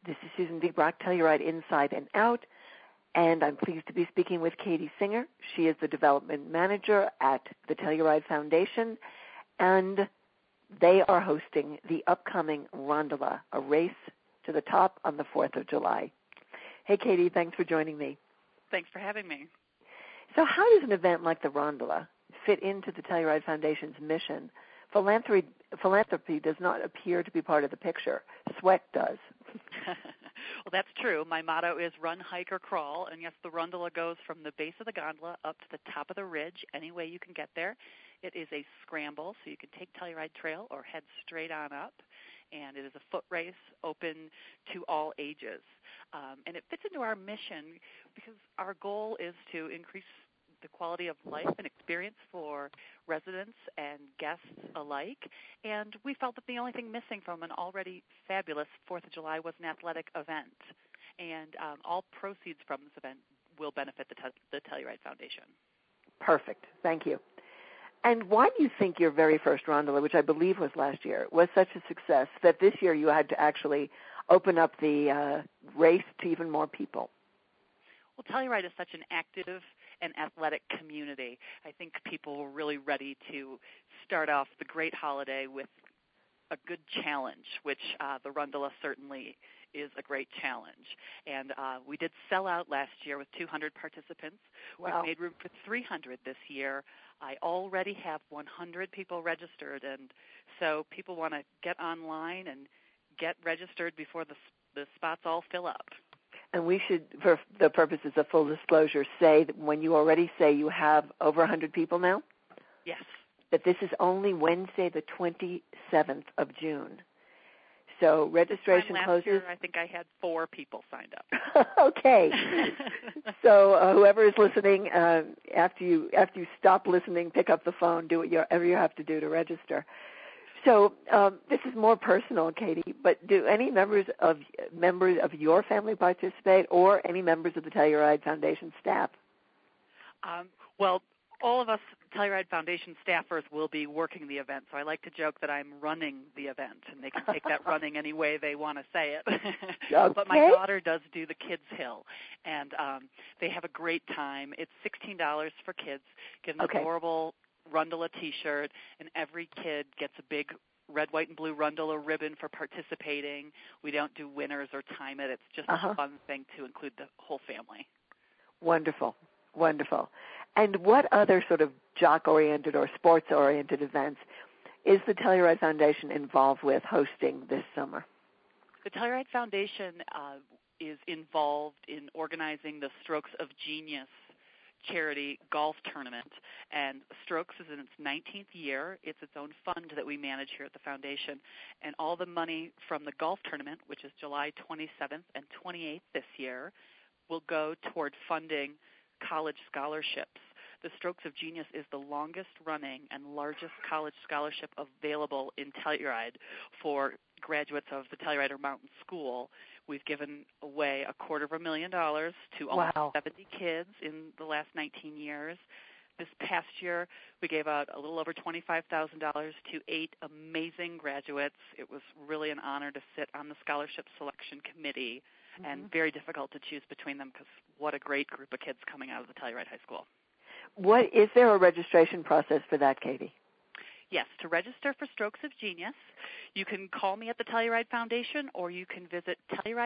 This is Susan D. Brock, Telluride Inside and Out, and I'm pleased to be speaking with Katie Singer. She is the Development Manager at the Telluride Foundation, and they are hosting the upcoming Rondola, a race to the top on the 4th of July. Hey, Katie, thanks for joining me. Thanks for having me. So how does an event like the Rondola fit into the Telluride Foundation's mission? Philanthropy does not appear to be part of the picture. Sweat does. Well, that's true. My motto is run, hike, or crawl. And yes, the Rondola goes from the base of the gondola up to the top of the ridge, any way you can get there. It is a scramble, so you can take Telluride Trail or head straight on up. And it is a foot race open to all ages. And it fits into our mission because our goal is to increase the quality of life and experience for residents and guests alike. And we felt that the only thing missing from an already fabulous 4th of July was an athletic event. And all proceeds from this event will benefit the Telluride Foundation. Perfect. Thank you. And why do you think your very first Rondola, which I believe was last year, was such a success that this year you had to actually open up the race to even more people? Well, Telluride is such an active and athletic community. I think people were really ready to start off the great holiday with a good challenge, which the Rondola certainly is a great challenge. And we did sell out last year with 200 participants. Wow. We've made room for 300 this year. I already have 100 people registered, and so people want to get online and get registered before the spots all fill up. And we should, for the purposes of full disclosure, say that when you already say you have over 100 people now? Yes. That this is only Wednesday the 27th of June. So registration closes. Year, I think I had 4 people signed up. Okay. So whoever is listening, after you stop listening, pick up the phone, do whatever you have to do to register. So this is more personal, Katie, but do any members of your family participate, or any members of the Telluride Foundation staff? Well, all of us Telluride Foundation staffers will be working the event, so I like to joke that I'm running the event, and they can take that running any way they want to say it. Okay. But my daughter does do the Kids Hill, and they have a great time. It's $16 for kids, get an adorable Rondola T-shirt, and every kid gets a big red, white, and blue Rondola ribbon for participating. We don't do winners or time it. It's just a fun thing to include the whole family. Wonderful, wonderful. And what other sort of jock-oriented or sports-oriented events is the Telluride Foundation involved with hosting this summer? The Telluride Foundation is involved in organizing the Strokes of Genius charity golf tournament, and Strokes is in its 19th year. It's its own fund that we manage here at the foundation, and all the money from the golf tournament, which is July 27th and 28th this year, will go toward funding college scholarships. The Strokes of Genius is the longest running and largest college scholarship available in Telluride for graduates of the Telluride or Mountain School. We've given away $250,000 to almost 70 kids in the last 19 years. This past year, we gave out a little over $25,000 to 8 amazing graduates. It was really an honor to sit on the scholarship selection committee, and very difficult to choose between them because what a great group of kids coming out of the Telluride High School. Is there a registration process for that, Katie? Yes, to register for Strokes of Genius, you can call me at the Telluride Foundation, or you can visit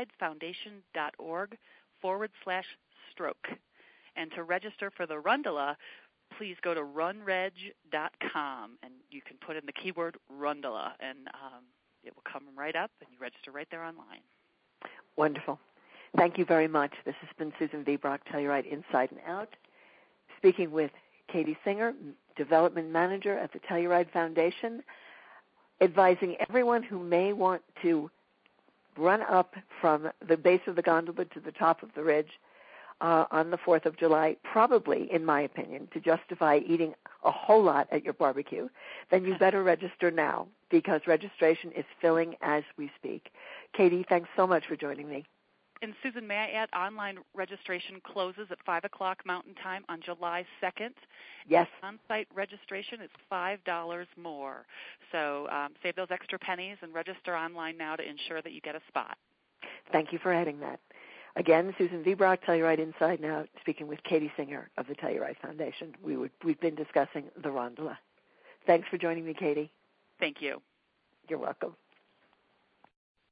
telluridefoundation.org/stroke. And to register for the Rondola, please go to runreg.com, and you can put in the keyword Rondola, and it will come right up, and you register right there online. Wonderful. Thank you very much. This has been Susan V. Brock, Telluride Inside and Out, speaking with Katie Singer, Development Manager at the Telluride Foundation, advising everyone who may want to run up from the base of the gondola to the top of the ridge on the 4th of July, probably, in my opinion, to justify eating a whole lot at your barbecue, then you better register now, because registration is filling as we speak. Katie, thanks so much for joining me. And Susan, may I add, online registration closes at 5 o'clock Mountain Time on July 2nd. Yes. On-site registration is $5 more. So save those extra pennies and register online now to ensure that you get a spot. Thank you for adding that. Again, Susan V. Brock, Telluride Inside and Out, speaking with Katie Singer of the Telluride Foundation. We've been discussing the Rondola. Thanks for joining me, Katie. Thank you. You're welcome.